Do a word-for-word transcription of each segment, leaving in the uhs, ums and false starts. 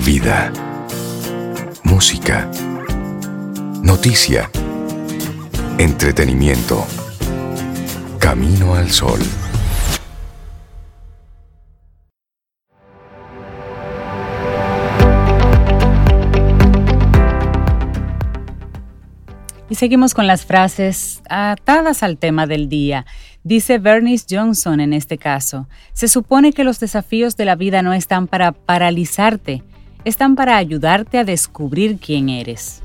Vida, música, noticia, entretenimiento. Camino al Sol. Y seguimos con las frases atadas al tema del día. Dice Bernice Johnson en este caso: se supone que los desafíos de la vida no están para paralizarte, están para ayudarte a descubrir quién eres.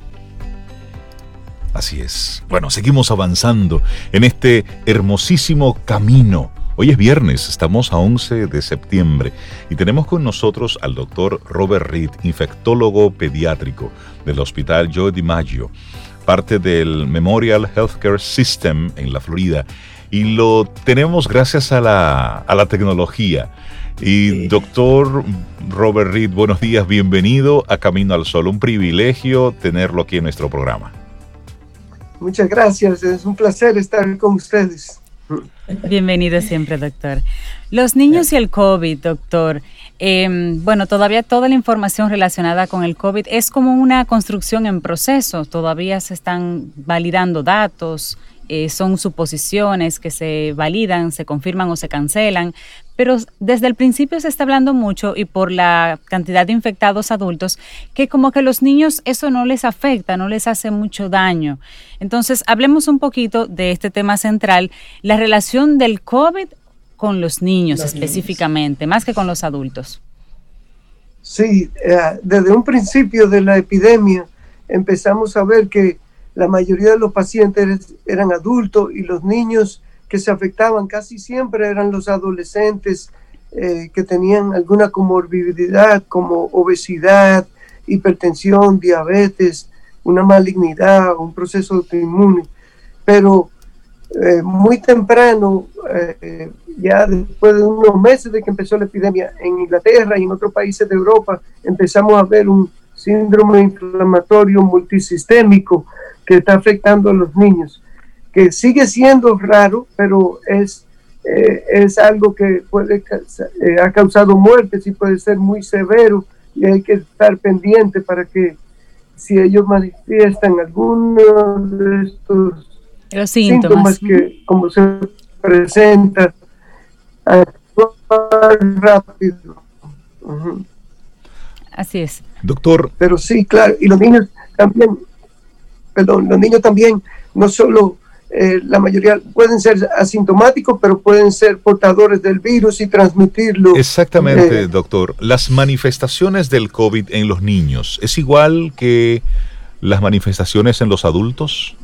Así es. Bueno, seguimos avanzando en este hermosísimo camino. Hoy es viernes, estamos a once de septiembre y tenemos con nosotros al doctor Robert Reed, infectólogo pediátrico del Hospital Joe DiMaggio, parte del Memorial Healthcare System en la Florida, y lo tenemos gracias a la, a la tecnología. Y doctor Robert Reed, buenos días, bienvenido a Camino al Sol. Un privilegio tenerlo aquí en nuestro programa. Muchas gracias, es un placer estar con ustedes. Bienvenido siempre, doctor. Los niños y el COVID, doctor. Eh, bueno, todavía toda la información relacionada con el COVID es como una construcción en proceso. Todavía se están validando datos, eh, son suposiciones que se validan, se confirman o se cancelan. Pero desde el principio se está hablando mucho, y por la cantidad de infectados adultos, que como que los niños eso no les afecta, no les hace mucho daño. Entonces, hablemos un poquito de este tema central, la relación del COVID con los niños los específicamente, niños. Más que con los adultos. Sí, eh, desde un principio de la epidemia empezamos a ver que la mayoría de los pacientes eran adultos y los niños que se afectaban casi siempre eran los adolescentes eh, que tenían alguna comorbilidad como obesidad, hipertensión, diabetes, una malignidad, un proceso autoinmune. Pero eh, muy temprano, eh, ya después de unos meses de que empezó la epidemia en Inglaterra y en otros países de Europa, empezamos a ver un síndrome inflamatorio multisistémico que está afectando a los niños, que sigue siendo raro, pero es, eh, es algo que puede eh, ha causado muertes y puede ser muy severo, y hay que estar pendiente para que si ellos manifiestan alguno de estos Los síntomas, síntomas que como se presenta, actuar rápido. Uh-huh. Así es. Doctor. Pero sí, claro, y los niños también, perdón, los niños también, no solo Eh, la mayoría pueden ser asintomáticos, pero pueden ser portadores del virus y transmitirlo. Exactamente, eh, doctor. Las manifestaciones del COVID en los niños, ¿es igual que las manifestaciones en los adultos?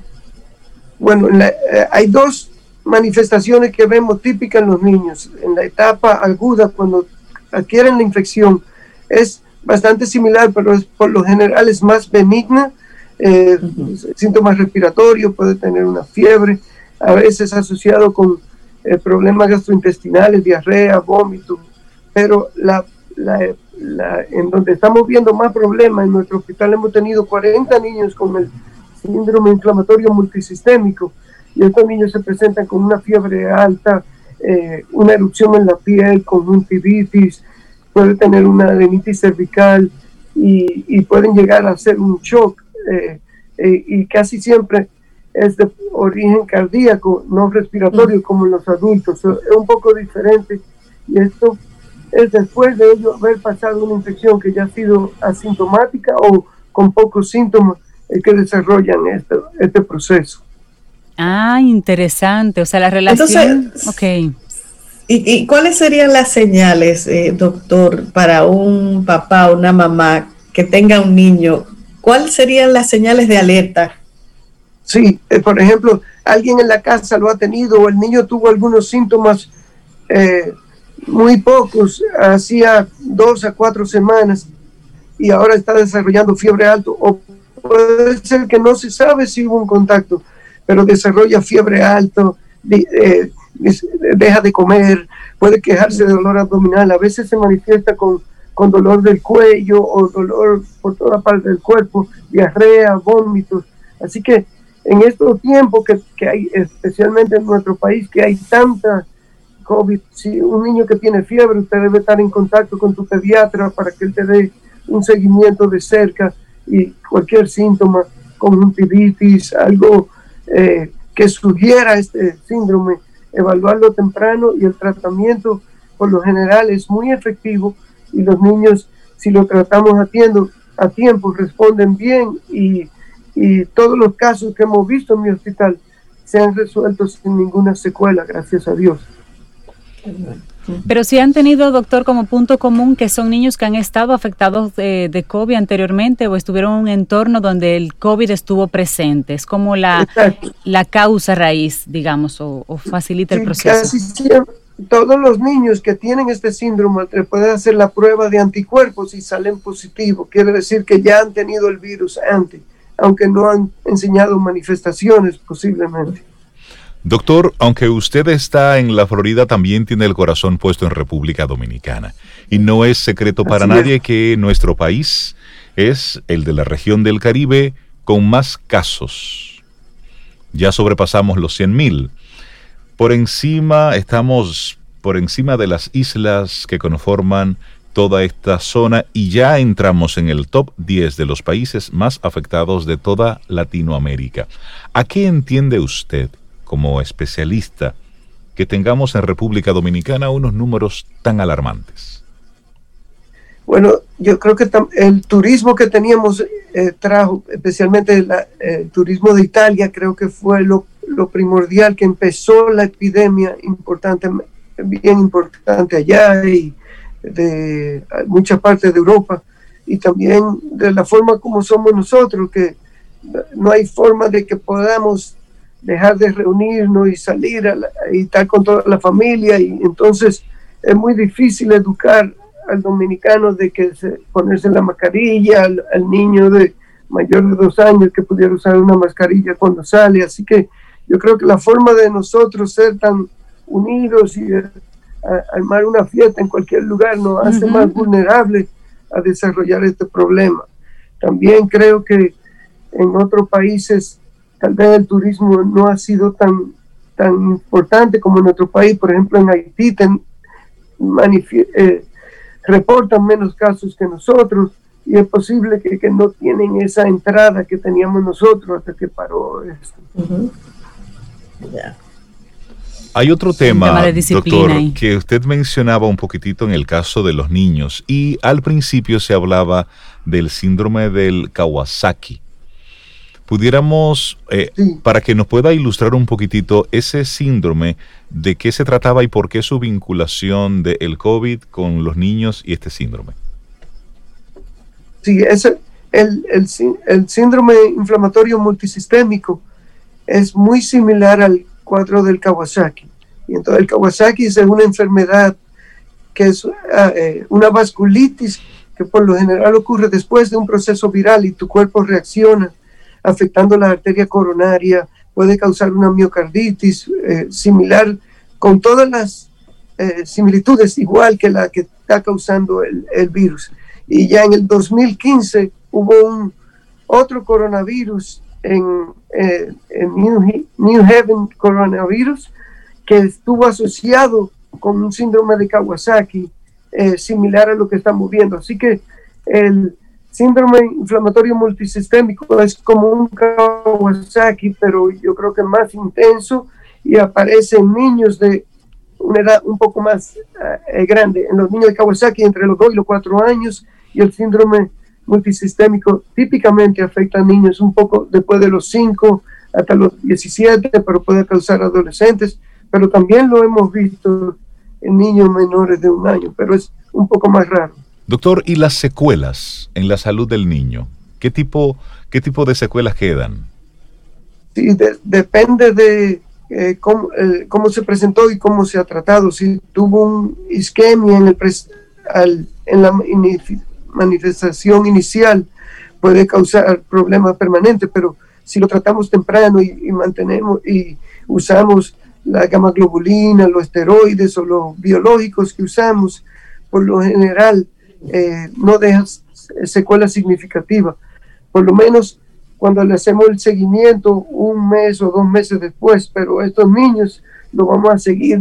Bueno, la, eh, hay dos manifestaciones que vemos típicas en los niños. En la etapa aguda, cuando adquieren la infección, es bastante similar, pero es, por lo general es más benigna. Eh, uh-huh. Síntomas respiratorios, puede tener una fiebre, a veces asociado con eh, problemas gastrointestinales, diarrea, vómito, pero la, la, la, en donde estamos viendo más problemas, en nuestro hospital hemos tenido cuarenta niños con el síndrome inflamatorio multisistémico, y estos niños se presentan con una fiebre alta, eh, una erupción en la piel, conjuntivitis, puede tener una adenitis cervical, y, y pueden llegar a hacer un shock. Eh, eh, y casi siempre es de origen cardíaco, no respiratorio mm. como en los adultos. So, es un poco diferente, y esto es después de ello haber pasado una infección que ya ha sido asintomática o con pocos síntomas, es que desarrollan este, este proceso. Ah, interesante, o sea, la relación. Entonces, okay. ¿y, y cuáles serían las señales, eh, doctor, para un papá o una mamá que tenga un niño? ¿Cuáles serían las señales de alerta? Sí, eh, por ejemplo, alguien en la casa lo ha tenido, o el niño tuvo algunos síntomas, eh, muy pocos, hacía dos a cuatro semanas, y ahora está desarrollando fiebre alta, o puede ser que no se sabe si hubo un contacto, pero desarrolla fiebre alta, de, eh, deja de comer, puede quejarse de dolor abdominal, a veces se manifiesta con con dolor del cuello o dolor por toda parte del cuerpo, diarrea, vómitos. Así que en estos tiempos que, que hay, especialmente en nuestro país, que hay tanta COVID, si un niño que tiene fiebre, usted debe estar en contacto con tu pediatra para que él te dé un seguimiento de cerca y cualquier síntoma, conjuntivitis, algo eh, que sugiera este síndrome, evaluarlo temprano, y el tratamiento por lo general es muy efectivo, y los niños, si lo tratamos a tiempo, a tiempo responden bien, y, y todos los casos que hemos visto en mi hospital se han resuelto sin ninguna secuela, gracias a Dios. Pero sí han tenido, doctor, como punto común que son niños que han estado afectados de, de COVID anteriormente, o estuvieron en un entorno donde el COVID estuvo presente. Es como la, la causa raíz, digamos, o, o facilita sí, el proceso. Casi siempre, todos los niños que tienen este síndrome pueden hacer la prueba de anticuerpos y salen positivos. Quiere decir que ya han tenido el virus antes, aunque no han enseñado manifestaciones posiblemente. Doctor, aunque usted está en la Florida, también tiene el corazón puesto en República Dominicana. Y no es secreto para Así nadie es. que nuestro país es el de la región del Caribe con más casos. Ya sobrepasamos los cien mil. Por encima, estamos por encima de las islas que conforman toda esta zona, y ya entramos en el top diez de los países más afectados de toda Latinoamérica. ¿A qué entiende usted, como especialista, que tengamos en República Dominicana unos números tan alarmantes? Bueno, yo creo que el turismo que teníamos eh, trajo, especialmente la, el turismo de Italia, creo que fue lo, lo primordial, que empezó la epidemia importante, bien importante allá, y de muchas partes de Europa, y también de la forma como somos nosotros, que no hay forma de que podamos dejar de reunirnos y salir a la, y estar con toda la familia, y entonces es muy difícil educar al dominicano de que se, ponerse la mascarilla, al, al niño de mayor de dos años que pudiera usar una mascarilla cuando sale. Así que yo creo que la forma de nosotros ser tan unidos y de, a, armar una fiesta en cualquier lugar nos hace uh-huh. más vulnerables a desarrollar este problema. También creo que en otros países tal vez el turismo no ha sido tan, tan importante como en nuestro país. Por ejemplo, en Haití ten, manif- eh, reportan menos casos que nosotros, y es posible que, que no tienen esa entrada que teníamos nosotros hasta que paró esto. Uh-huh. Yeah. Hay otro tema, doctor, ahí. que usted mencionaba un poquitito en el caso de los niños, y al principio se hablaba del síndrome del Kawasaki. Pudiéramos, eh, sí. para que nos pueda ilustrar un poquitito ese síndrome, de qué se trataba y por qué su vinculación del COVID con los niños y este síndrome. Sí, es el, el, el, el síndrome inflamatorio multisistémico es muy similar al cuadro del Kawasaki. Y entonces el Kawasaki es una enfermedad que es uh, eh, una vasculitis que por lo general ocurre después de un proceso viral, y tu cuerpo reacciona afectando la arteria coronaria, puede causar una miocarditis eh, similar, con todas las eh, similitudes igual que la que está causando el, el virus. Y ya en el dos mil quince hubo un otro coronavirus en, eh, en New, New Haven coronavirus, que estuvo asociado con un síndrome de Kawasaki eh, similar a lo que estamos viendo. Así que el síndrome inflamatorio multisistémico es como un Kawasaki, pero yo creo que más intenso, y aparece en niños de una edad un poco más uh, grande. En los niños de Kawasaki entre los dos y los cuatro años, y el síndrome multisistémico típicamente afecta a niños un poco después de los cinco hasta los diecisiete, pero puede causar adolescentes, pero también lo hemos visto en niños menores de un año, pero es un poco más raro. Doctor, ¿y las secuelas en la salud del niño? ¿Qué tipo, qué tipo de secuelas quedan? Sí, de, depende de eh, cómo, eh, cómo se presentó y cómo se ha tratado. Si tuvo un isquemia en, el pres, al, en la manifestación inicial, puede causar problemas permanentes, pero si lo tratamos temprano y, y mantenemos y usamos la gamma globulina, los esteroides o los biológicos que usamos, por lo general eh, no deja secuelas significativas. Por lo menos cuando le hacemos el seguimiento un mes o dos meses después, pero estos niños lo vamos a seguir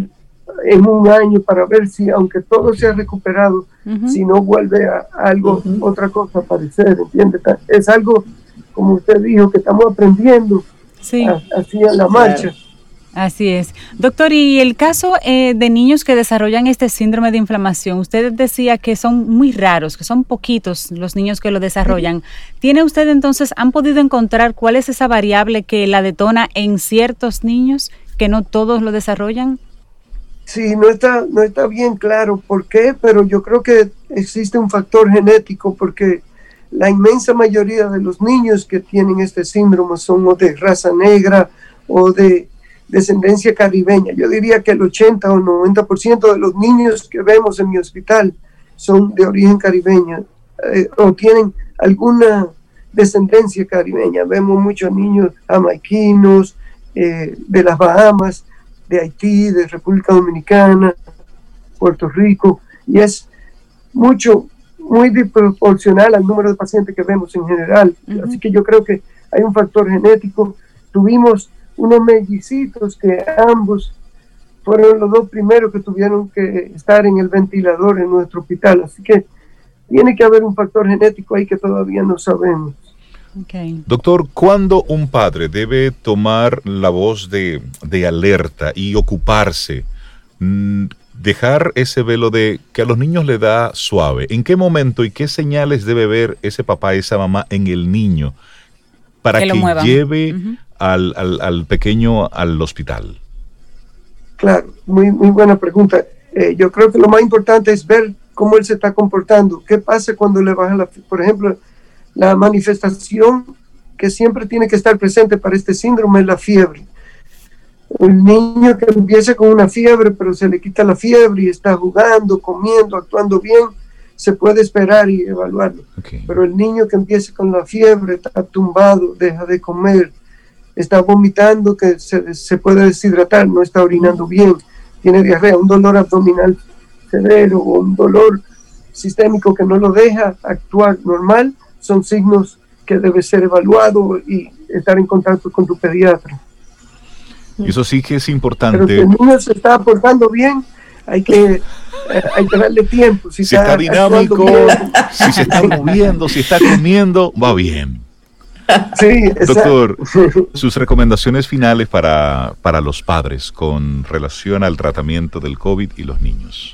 en un año para ver si, aunque todo se ha recuperado, uh-huh. si no vuelve a, a algo, uh-huh. otra cosa a aparecer, ¿entiende? Es algo, como usted dijo, que estamos aprendiendo sí. a, así en la marcha. Claro. Así es. Doctor, y el caso eh, de niños que desarrollan este síndrome de inflamación, usted decía que son muy raros, que son poquitos los niños que lo desarrollan. ¿Tiene usted entonces, han podido encontrar cuál es esa variable que la detona en ciertos niños, que no todos lo desarrollan? Sí, no está, no está bien claro por qué, pero yo creo que existe un factor genético, porque la inmensa mayoría de los niños que tienen este síndrome son o de raza negra o de descendencia caribeña. Yo diría que el ochenta o noventa por ciento de los niños que vemos en mi hospital son de origen caribeño eh, o tienen alguna descendencia caribeña. Vemos muchos niños jamaiquinos, eh, de las Bahamas, de Haití, de República Dominicana, Puerto Rico, y es mucho, muy desproporcional al número de pacientes que vemos en general. Uh-huh. Así que yo creo que hay un factor genético. Tuvimos unos mellicitos que ambos fueron los dos primeros que tuvieron que estar en el ventilador en nuestro hospital, así que tiene que haber un factor genético ahí que todavía no sabemos. Okay. Doctor, ¿cuándo un padre debe tomar la voz de, de alerta y ocuparse, mmm, dejar ese velo de que a los niños le da suave? ¿En qué momento y qué señales debe ver ese papá, esa mamá en el niño para que, que lleve uh-huh. Al, al, al pequeño al hospital? Claro, muy, muy buena pregunta. Eh, yo creo que lo más importante es ver cómo él se está comportando. ¿Qué pasa cuando le baja la, por ejemplo, la manifestación que siempre tiene que estar presente para este síndrome es la fiebre? Un niño que empieza con una fiebre, pero se le quita la fiebre y está jugando, comiendo, actuando bien, se puede esperar y evaluarlo. Okay. Pero el niño que empieza con la fiebre, está tumbado, deja de comer, está vomitando, que se, se puede deshidratar, no está orinando bien, tiene diarrea, un dolor abdominal severo o un dolor sistémico que no lo deja actuar normal, son signos que debe ser evaluado y estar en contacto con tu pediatra. Eso sí que es importante. Pero si el niño se está portando bien, hay que, eh, hay que darle tiempo. Si, si está, está dinámico, si se está moviendo, si está comiendo, va bien. Sí, doctor, sus recomendaciones finales para, para los padres con relación al tratamiento del COVID y los niños.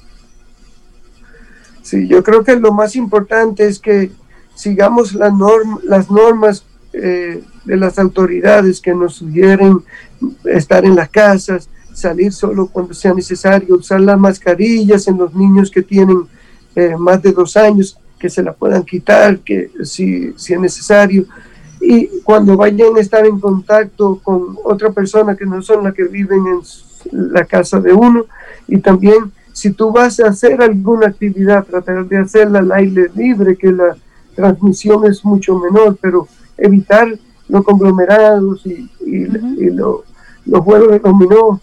Sí, yo creo que lo más importante es que sigamos la norm, las normas eh, de las autoridades que nos sugieren estar en las casas, salir solo cuando sea necesario, usar las mascarillas en los niños que tienen eh, más de dos años, que se la puedan quitar, que si, si es necesario, y cuando vayan a estar en contacto con otra persona que no son las que viven en la casa de uno, y también si tú vas a hacer alguna actividad, tratar de hacerla al aire libre, que la transmisión es mucho menor, pero evitar los conglomerados y, y, uh-huh. y lo, los juegos de dominó.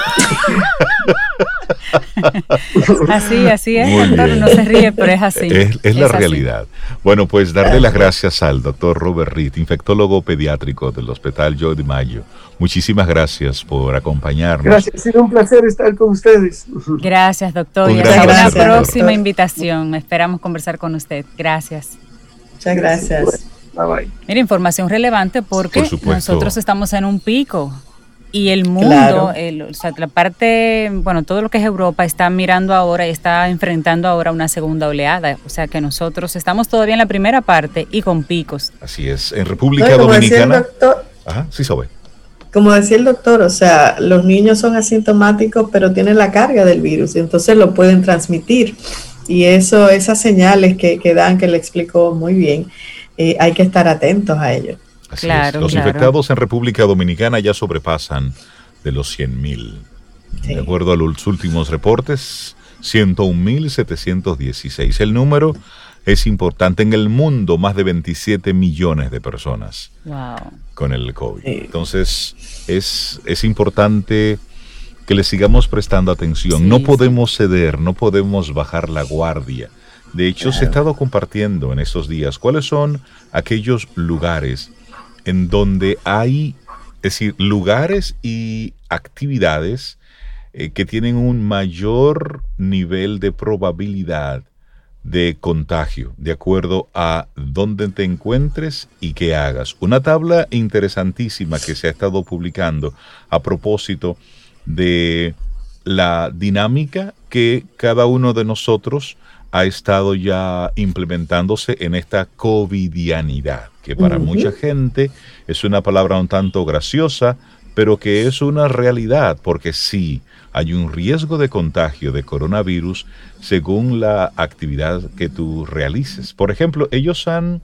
Así, así es, muy doctor, bien. No se ríe, pero es así. Es, es, es la así. realidad. Bueno, pues darle las gracias al doctor Robert Reed, infectólogo pediátrico del Hospital Joe DiMaggio. Muchísimas gracias por acompamarnos. Gracias, ha sido un placer estar con ustedes. Gracias, doctor. Un y hasta una próxima doctor. invitación. Esperamos conversar con usted. Gracias. Muchas gracias. Bye bye. Mira, información relevante porque por nosotros estamos en un pico. Y el mundo, claro. el, o sea, la parte, bueno, todo lo que es Europa está mirando ahora y está enfrentando ahora una segunda oleada. O sea que nosotros estamos todavía en la primera parte y con picos. Así es. En República no, Dominicana. Doctor, Ajá, sí, sabe. Como decía el doctor, o sea, los niños son asintomáticos, pero tienen la carga del virus, y entonces lo pueden transmitir. Y eso, esas señales que, que dan, que le explicó muy bien, eh, hay que estar atentos a ello. Así claro, es. Los claro. infectados en República Dominicana ya sobrepasan de los cien mil. Sí. De acuerdo a los últimos reportes, ciento un mil setecientos dieciséis. El número es importante. En el mundo, más de veintisiete millones de personas wow. con el COVID. Sí. Entonces, es, es importante que le sigamos prestando atención. Sí, no podemos sí. ceder, no podemos bajar la guardia. De hecho, claro. se ha estado compartiendo en estos días cuáles son aquellos lugares en donde hay, es decir, lugares y actividades eh, que tienen un mayor nivel de probabilidad de contagio, de acuerdo a dónde te encuentres y qué hagas. Una tabla interesantísima que se ha estado publicando a propósito de la dinámica que cada uno de nosotros ha estado ya implementándose en esta covidianidad, que para uh-huh. mucha gente es una palabra un tanto graciosa, pero que es una realidad, porque sí, hay un riesgo de contagio de coronavirus según la actividad que tú realices. Por ejemplo, ellos han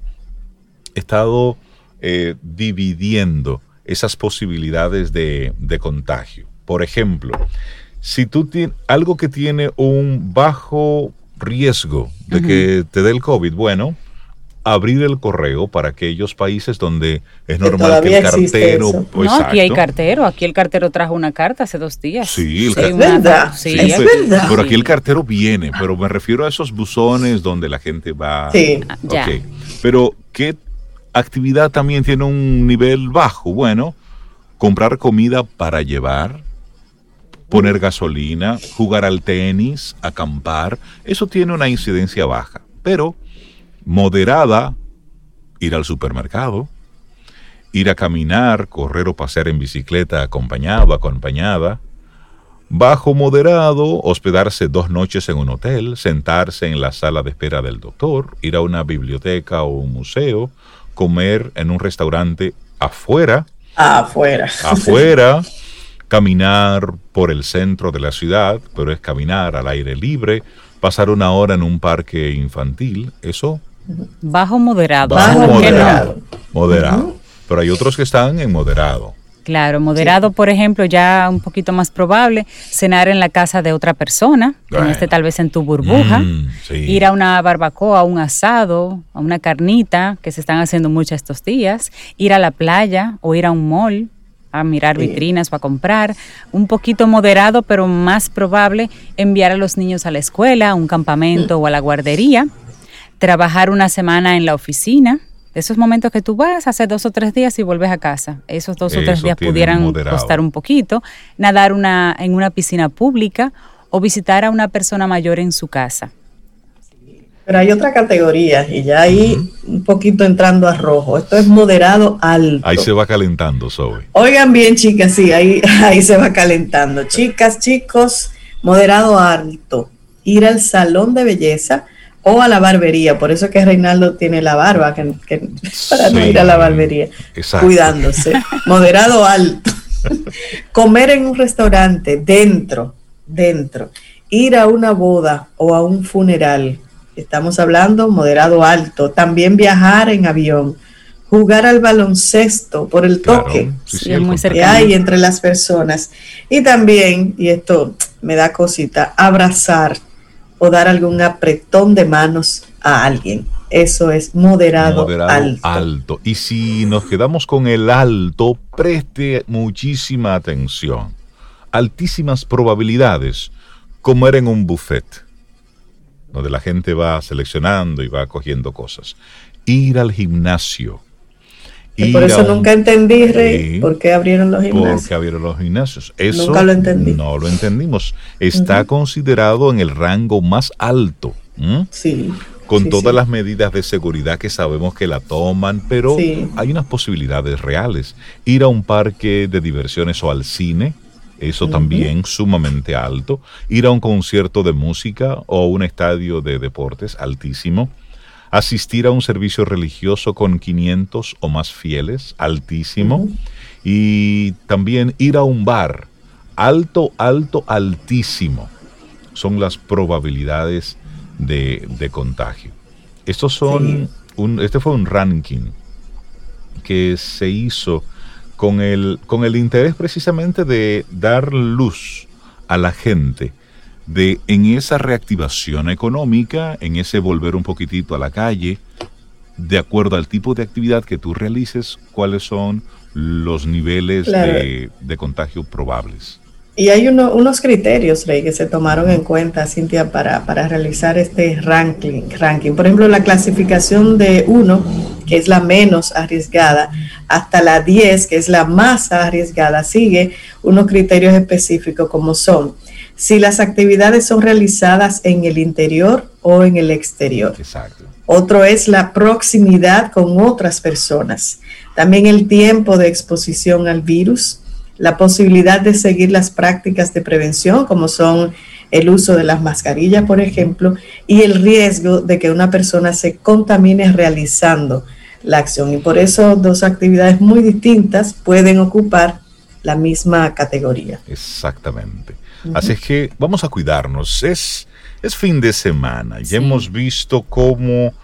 estado eh, dividiendo esas posibilidades de, de contagio. Por ejemplo, si tú tienes algo que tiene un bajo riesgo de uh-huh. que te dé el COVID, bueno, abrir el correo para aquellos países donde es que normal que el cartero... Pues, no, aquí hay cartero, aquí el cartero trajo una carta hace dos días. Sí, el sí, es verdad, sí, sí, es pero, verdad. Pero aquí el cartero viene, pero me refiero a esos buzones donde la gente va... Sí, ya. Okay. Pero, ¿qué actividad también tiene un nivel bajo? Bueno, comprar comida para llevar, poner gasolina, jugar al tenis, acampar, eso tiene una incidencia baja, pero... moderada, ir al supermercado, ir a caminar, correr o pasear en bicicleta acompañado, acompañada. Bajo moderado, hospedarse dos noches en un hotel, sentarse en la sala de espera del doctor, ir a una biblioteca o un museo, comer en un restaurante afuera. Afuera. Afuera, caminar por el centro de la ciudad, pero es caminar al aire libre, pasar una hora en un parque infantil, eso... Bajo moderado. Bajo Bajo moderado. moderado. Moderado. Uh-huh. Pero hay otros que están en moderado. Claro, moderado, sí. Por ejemplo, ya un poquito más probable, cenar en la casa de otra persona, bueno. en este tal vez en tu burbuja, mm, sí. ir a una barbacoa, a un asado, a una carnita, que se están haciendo mucho estos días, ir a la playa o ir a un mall, a mirar sí. vitrinas o a comprar, un poquito moderado, pero más probable enviar a los niños a la escuela, a un campamento mm. o a la guardería, trabajar una semana en la oficina, esos momentos que tú vas hace dos o tres días y vuelves a casa, esos dos Eso o tres días pudieran moderado. Costar un poquito, nadar una, en una piscina pública o visitar a una persona mayor en su casa. Pero hay otra categoría y ya ahí uh-huh. un poquito entrando a rojo, esto es moderado alto. Ahí se va calentando, Zoe. Oigan bien, chicas, sí, ahí, ahí se va calentando. Chicas, chicos, moderado alto, ir al salón de belleza o a la barbería, por eso es que Reinaldo tiene la barba, que, que, para sí, no ir a la barbería, exacto. Cuidándose. Moderado alto. Comer en un restaurante, dentro, dentro. Ir a una boda o a un funeral, estamos hablando moderado alto. También viajar en avión. Jugar al baloncesto por el toque claro, sí, sí, que el muy hay entre las personas. Y también, y esto me da cosita, abrazar o dar algún apretón de manos a alguien. Eso es moderado, moderado alto. alto. Y si nos quedamos con el alto, preste muchísima atención. Altísimas probabilidades, comer en un buffet, donde la gente va seleccionando y va cogiendo cosas. Ir al gimnasio. Ir por eso un... nunca entendí, Rey, sí, por qué abrieron los gimnasios. Porque abrieron los gimnasios. Eso nunca lo entendí. No lo entendimos. Está uh-huh. considerado en el rango más alto. ¿Mm? Sí. Con sí, todas sí. las medidas de seguridad que sabemos que la toman, pero sí. hay unas posibilidades reales. Ir a un parque de diversiones o al cine, eso uh-huh. también sumamente alto. Ir a un concierto de música o un estadio de deportes, altísimo. Asistir a un servicio religioso con quinientos o más fieles, altísimo. Uh-huh. Y también ir a un bar, alto, alto, altísimo. Son las probabilidades de, de contagio. Estos son, sí. un, este fue un ranking que se hizo con el, con el interés precisamente de dar luz a la gente de en esa reactivación económica, en ese volver un poquitito a la calle, de acuerdo al tipo de actividad que tú realices, cuáles son los niveles claro. de, de contagio probables. Y hay uno, unos criterios, Rey, que se tomaron en cuenta, Cintia, para, para realizar este ranking, ranking. Por ejemplo, la clasificación de uno, que es la menos arriesgada, hasta la diez, que es la más arriesgada, sigue unos criterios específicos como son si las actividades son realizadas en el interior o en el exterior. Exacto. Otro es la proximidad con otras personas. También el tiempo de exposición al virus, la posibilidad de seguir las prácticas de prevención, como son el uso de las mascarillas, por ejemplo, y el riesgo de que una persona se contamine realizando la acción. Y por eso dos actividades muy distintas pueden ocupar la misma categoría. Exactamente. Uh-huh. Así es que vamos a cuidarnos. Es, es fin de semana. Ya sí. Hemos visto cómo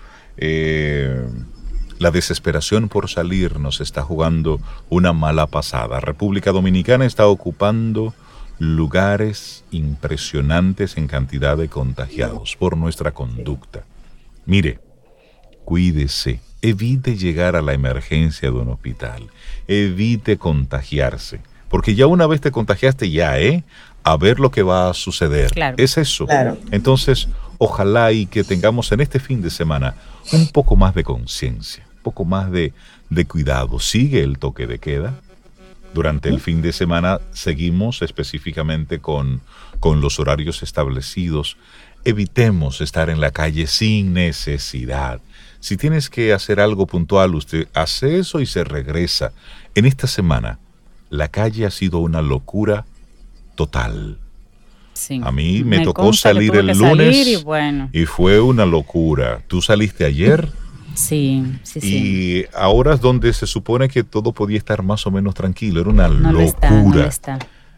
eh, la desesperación por salir nos está jugando una mala pasada. República Dominicana está ocupando lugares impresionantes en cantidad de contagiados por nuestra conducta. Mire, cuídese, evite llegar a la emergencia de un hospital, evite contagiarse, porque ya una vez te contagiaste ya, ¿eh? A ver lo que va a suceder. Claro. Es eso. Claro. Entonces, ojalá y que tengamos en este fin de semana un poco más de conciencia, un poco más de, de cuidado. Sigue el toque de queda. Durante el fin de semana seguimos específicamente con, con los horarios establecidos. Evitemos estar en la calle sin necesidad. Si tienes que hacer algo puntual, usted hace eso y se regresa. En esta semana, la calle ha sido una locura total. Sí. A mí me, me tocó salir el lunes y, bueno. y fue una locura. ¿Tú saliste ayer? Sí, sí, sí. Y ahora es donde se supone que todo podía estar más o menos tranquilo. Era una no locura. Lo está, no lo está.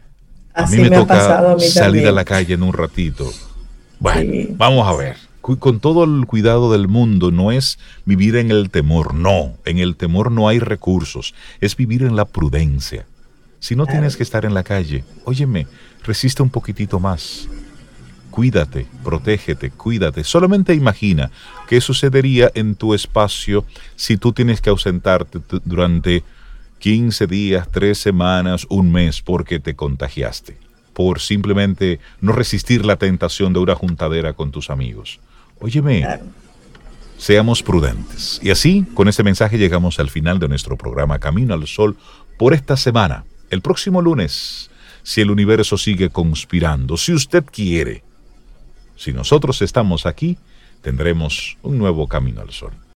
A Así mí me, me toca pasado a mí salir también. a la calle en un ratito. Bueno, Sí. vamos a ver. Con todo el cuidado del mundo, no es vivir en el temor, no. En el temor no hay recursos. Es vivir en la prudencia. Si no tienes que estar en la calle, óyeme, resiste un poquitito más. Cuídate, protégete, cuídate. Solamente imagina qué sucedería en tu espacio si tú tienes que ausentarte t- durante quince días, tres semanas, un mes porque te contagiaste, por simplemente no resistir la tentación de una juntadera con tus amigos. Óyeme, Claro. seamos prudentes. Y así, con este mensaje llegamos al final de nuestro programa Camino al Sol por esta semana. El próximo lunes, si el universo sigue conspirando, si usted quiere, si nosotros estamos aquí, tendremos un nuevo Camino al Sol.